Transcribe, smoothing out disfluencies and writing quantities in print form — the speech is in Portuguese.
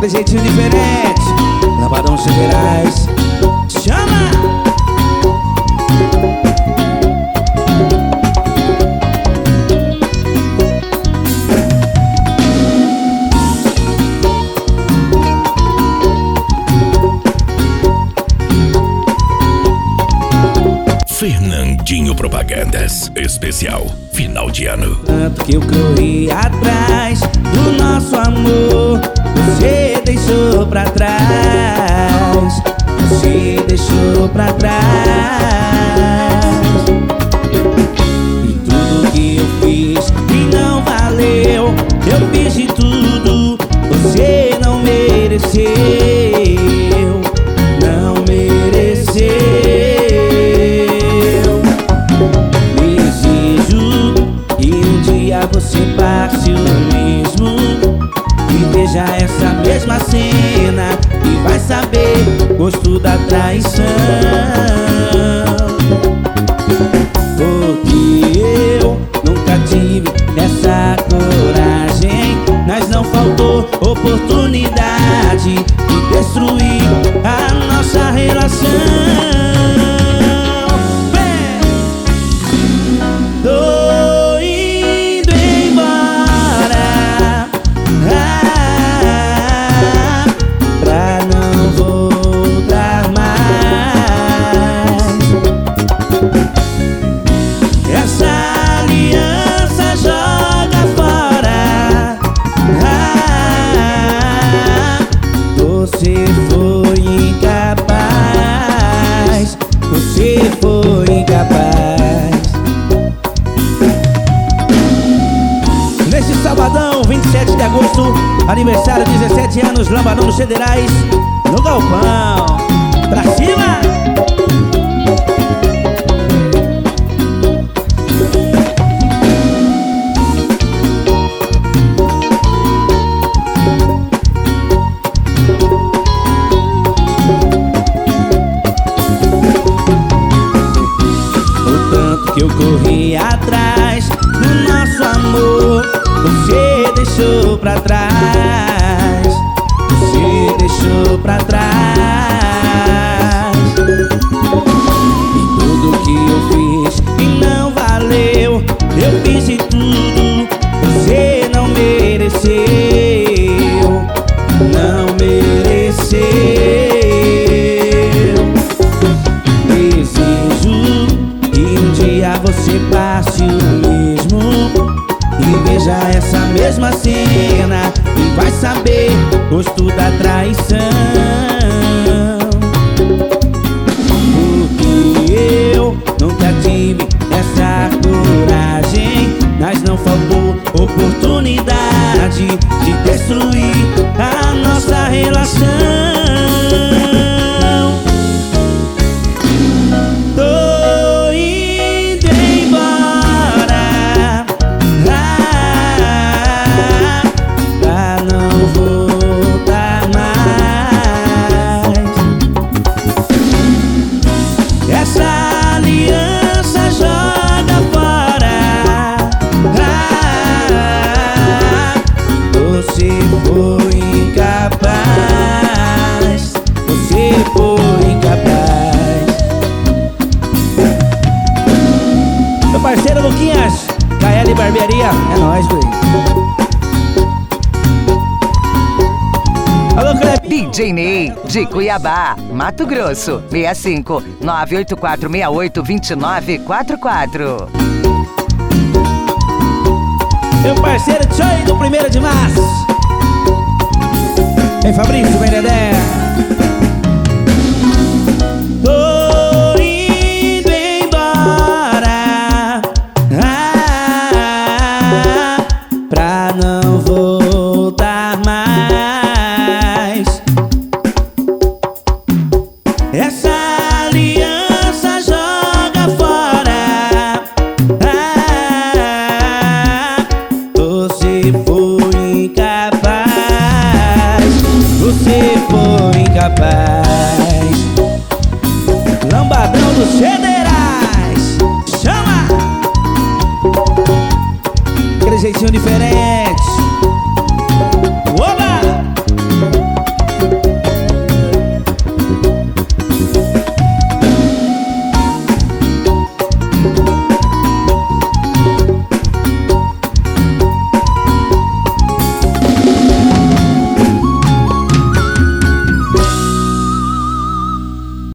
de jeitinho diferente. Lambadão Siderais. Chama! Fernandinho Propagandas Especial Final de Ano. Tanto que eu corri atrás do nosso amor, você deixou pra trás. Você deixou pra trás. E tudo que eu fiz e não valeu, eu fiz de tudo, você não mereceu. Não mereceu. Você passe o mesmo e veja essa mesma cena e vai saber gosto da traição. Porque eu nunca tive essa coragem, mas não faltou oportunidade de destruir a nossa relação. Você foi incapaz. Você foi incapaz. Neste sabadão, 27 de agosto, aniversário, 17 anos, Lambadão dos Siderais, no Galpão. Pra cima! Que eu corri atrás do nosso amor, você deixou pra trás. Você deixou pra trás. E tudo que eu fiz e não valeu, eu fiz de tudo, você não mereceu. Não mereceu. Você passe o mesmo e veja essa mesma cena e vai saber gosto da traição. Porque eu nunca tive essa coragem, mas não faltou oportunidade de destruir a nossa relação. Você foi incapaz. Você foi incapaz. Meu parceiro Luquinhas, KL Barbearia, é nóis, velho. Alô, Clebinho. DJ Ney, de Cuiabá, Mato Grosso, 65 98468 2944. Meu parceiro Tchoi do 1º de março. Vem Fabrício, vem Dedé. Tô indo embora, pra não voltar mais. Essa aliança joga fora. Você foi incapaz. Você foi incapaz. Lambadão dos Siderais. Chama! Aquele jeitinho diferente.